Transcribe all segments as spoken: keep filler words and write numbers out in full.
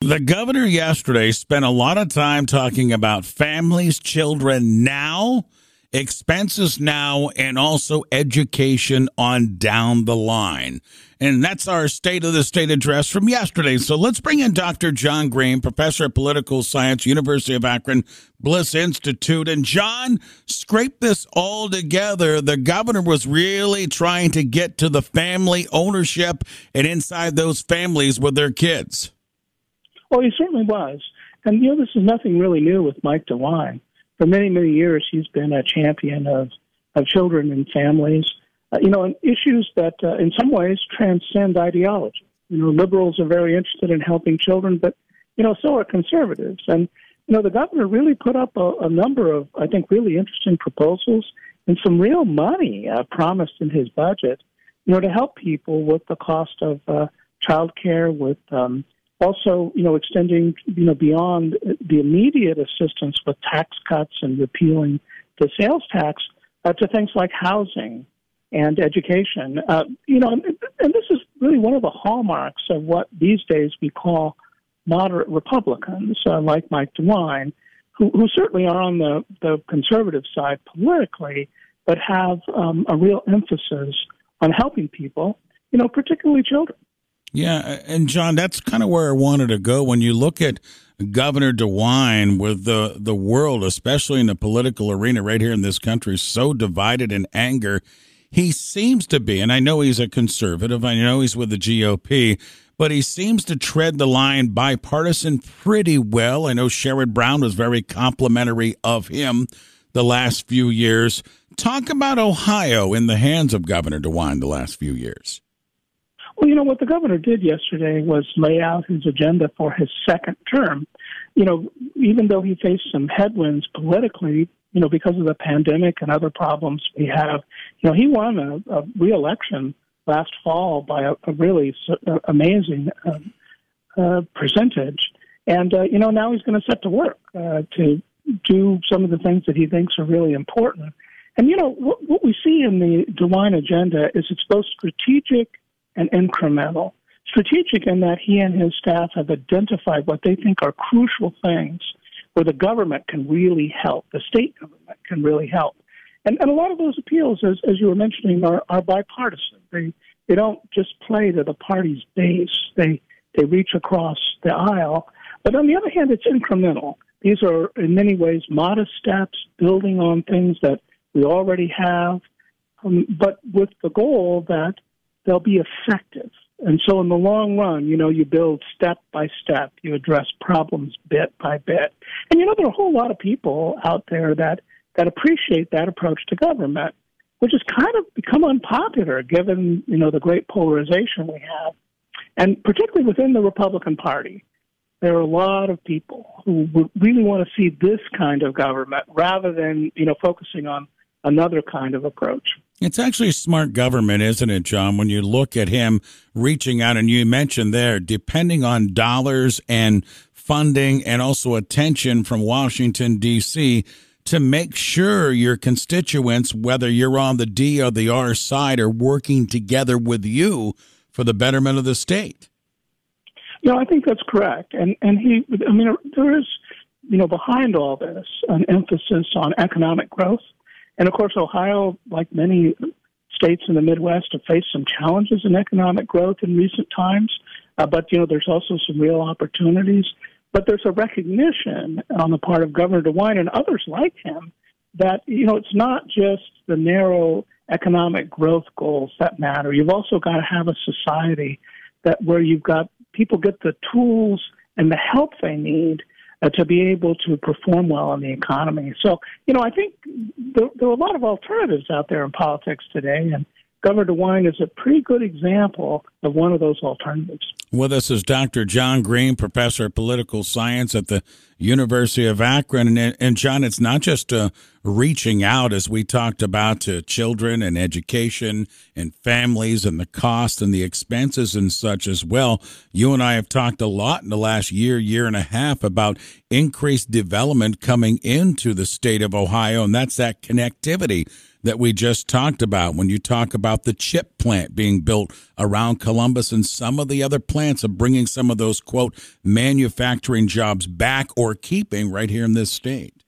The governor yesterday spent a lot of time talking about families, children now, expenses now, and also education on down the line. And that's our State of the State address from yesterday. So let's bring in Doctor John Green, professor of political science, University of Akron, Bliss Institute. And John, scrape this all together. The governor was really trying to get to the family ownership and inside those families with their kids. Well, he certainly was. And, you know, this is nothing really new with Mike DeWine. For many, many years, he's been a champion of, of children and families, uh, you know, and issues that uh, in some ways transcend ideology. You know, liberals are very interested in helping children, but, you know, so are conservatives. And, you know, the governor really put up a, a number of, I think, really interesting proposals and some real money uh, promised in his budget, you know, to help people with the cost of uh, child care, with um, also, you know, extending, you know, beyond the immediate assistance with tax cuts and repealing the sales tax uh, to things like housing and education. Uh, you know, and, and this is really one of the hallmarks of what these days we call moderate Republicans, uh, like Mike DeWine, who, who certainly are on the, the conservative side politically, but have um, a real emphasis on helping people, you know, particularly children. Yeah, and John, that's kind of where I wanted to go. When you look at Governor DeWine with the, the world, especially in the political arena right here in this country, so divided in anger, he seems to be, and I know he's a conservative, I know he's with the G O P, but he seems to tread the line bipartisan pretty well. I know Sherrod Brown was very complimentary of him the last few years. Talk about Ohio in the hands of Governor DeWine the last few years. Well, you know, what the governor did yesterday was lay out his agenda for his second term. You know, even though he faced some headwinds politically, you know, because of the pandemic and other problems we have, you know, he won a, a re-election last fall by a, a really uh, amazing uh, uh, percentage. And, uh, you know, now he's going to set to work uh, to do some of the things that he thinks are really important. And, you know, what, what we see in the DeWine agenda is it's both strategic and incremental. Strategic in that he and his staff have identified what they think are crucial things where the government can really help, the state government can really help. And, and a lot of those appeals, as, as you were mentioning, are, are bipartisan. They they don't just play to the party's base. They they reach across the aisle. But on the other hand, it's incremental. These are, in many ways, modest steps, building on things that we already have, um, but with the goal that they'll be effective. And so in the long run, you know, you build step by step, you address problems bit by bit. And, you know, there are a whole lot of people out there that, that appreciate that approach to government, which has kind of become unpopular given, you know, the great polarization we have. And particularly within the Republican Party, there are a lot of people who would really want to see this kind of government rather than, you know, focusing on another kind of approach. It's actually smart government, isn't it, John, when you look at him reaching out, and you mentioned there, depending on dollars and funding and also attention from Washington, D C, to make sure your constituents, whether you're on the D or the R side, are working together with you for the betterment of the state. You know, I think that's correct. And, and he, I mean, there is, you know, behind all this, an emphasis on economic growth. And, of course, Ohio, like many states in the Midwest, have faced some challenges in economic growth in recent times. Uh, but, you know, there's also some real opportunities. But there's a recognition on the part of Governor DeWine and others like him that, you know, it's not just the narrow economic growth goals that matter. You've also got to have a society that where you've got people get the tools and the help they need Uh, to be able to perform well in the economy. So, you know, I think there, there are a lot of alternatives out there in politics today, and Governor DeWine is a pretty good example of one of those alternatives. With us is Doctor John Green, professor of political science at the University of Akron. And, and John, it's not just uh, reaching out, as we talked about, to children and education and families and the cost and the expenses and such as well. You and I have talked a lot in the last year, year and a half about increased development coming into the state of Ohio, and that's that connectivity that we just talked about when you talk about the chip plant being built around Columbus and some of the other plants of bringing some of those, quote, manufacturing jobs back or keeping right here in this state?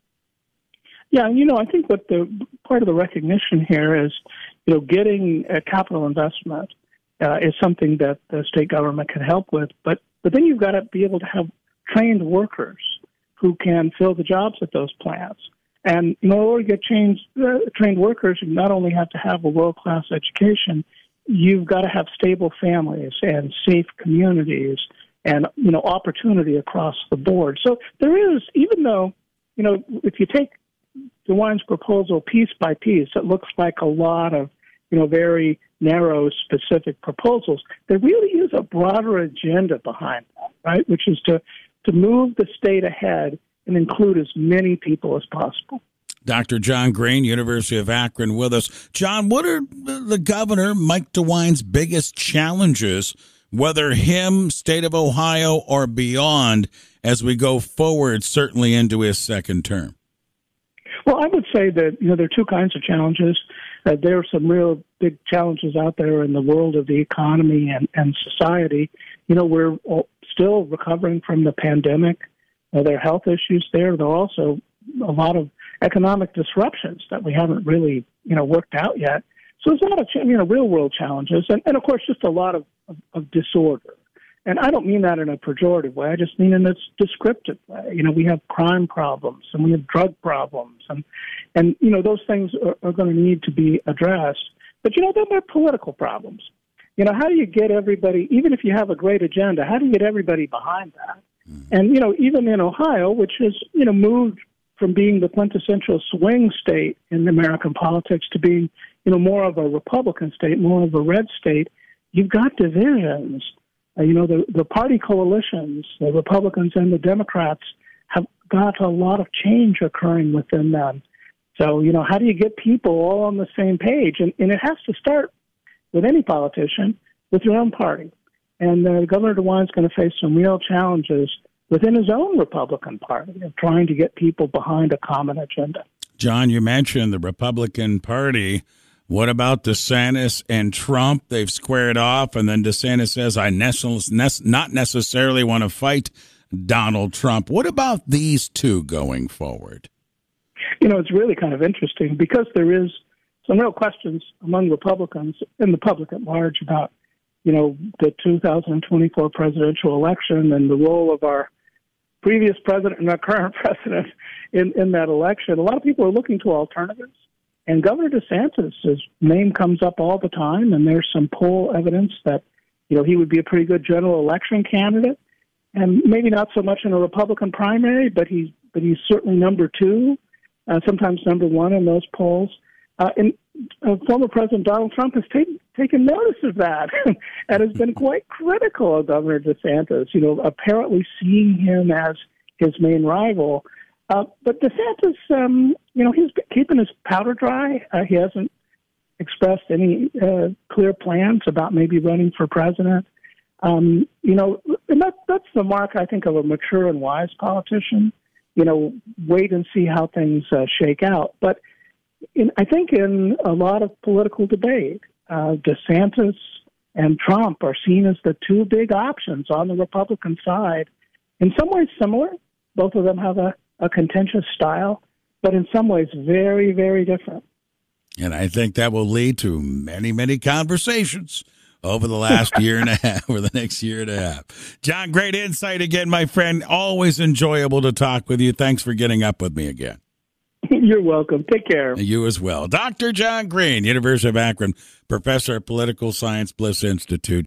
Yeah, you know, I think what the part of the recognition here is, you know, getting a capital investment uh, is something that the state government can help with, but but then you've got to be able to have trained workers who can fill the jobs at those plants. And in order to get trained, uh, trained workers, you not only have to have a world-class education, you've got to have stable families and safe communities and, you know, opportunity across the board. So there is, even though, you know, if you take DeWine's proposal piece by piece, it looks like a lot of, you know, very narrow, specific proposals. There really is a broader agenda behind that, right, which is to, to move the state ahead and include as many people as possible. Doctor John Green, University of Akron, with us. John, what are the governor, Mike DeWine's biggest challenges, whether him, state of Ohio, or beyond, as we go forward, certainly into his second term? Well, I would say that, you know, there are two kinds of challenges. Uh, there are some real big challenges out there in the world of the economy and, and society. You know, we're still recovering from the pandemic. Uh, there are health issues there. There are also a lot of economic disruptions that we haven't really, you know, worked out yet. So there's a lot of, you know, real world challenges, and, and of course, just a lot of, of, of disorder. And I don't mean that in a pejorative way. I just mean in a descriptive way. You know, we have crime problems and we have drug problems, and, and you know, those things are, are going to need to be addressed. But, you know, then there are political problems. You know, how do you get everybody, even if you have a great agenda, how do you get everybody behind that? And, you know, even in Ohio, which has, you know, moved from being the quintessential swing state in American politics to being, you know, more of a Republican state, more of a red state, you've got divisions. Uh, you know, the, the party coalitions, the Republicans and the Democrats, have got a lot of change occurring within them. So, you know, how do you get people all on the same page? And, and it has to start with any politician, with your own party. And uh, Governor DeWine's going to face some real challenges within his own Republican Party of trying to get people behind a common agenda. John, you mentioned the Republican Party. What about DeSantis and Trump? They've squared off, and then DeSantis says, I ne- not necessarily want to fight Donald Trump. What about these two going forward? You know, it's really kind of interesting because there is some real questions among Republicans and the public at large about, you know, the two thousand twenty-four presidential election and the role of our previous president and our current president in, in that election. A lot of people are looking to alternatives. And Governor DeSantis' name comes up all the time, and there's some poll evidence that, you know, he would be a pretty good general election candidate, and maybe not so much in a Republican primary, but he's, but he's certainly number two, uh, sometimes number one in those polls. Uh, and uh, former President Donald Trump has taken taken notice of that and has been quite critical of Governor DeSantis, you know, apparently seeing him as his main rival. Uh, but DeSantis, um, you know, he's keeping his powder dry. Uh, he hasn't expressed any uh, clear plans about maybe running for president. Um, you know, and that, that's the mark, I think, of a mature and wise politician. You know, wait and see how things uh, shake out. But in, I think in a lot of political debate, uh, DeSantis and Trump are seen as the two big options on the Republican side. In some ways similar. Both of them have a, a contentious style, but in some ways very, very different. And I think that will lead to many, many conversations over the last year and a half, or the next year and a half. John, great insight again, my friend. Always enjoyable to talk with you. Thanks for getting up with me again. You're welcome. Take care. You as well. Doctor John Green, University of Akron, professor of political science, Bliss Institute.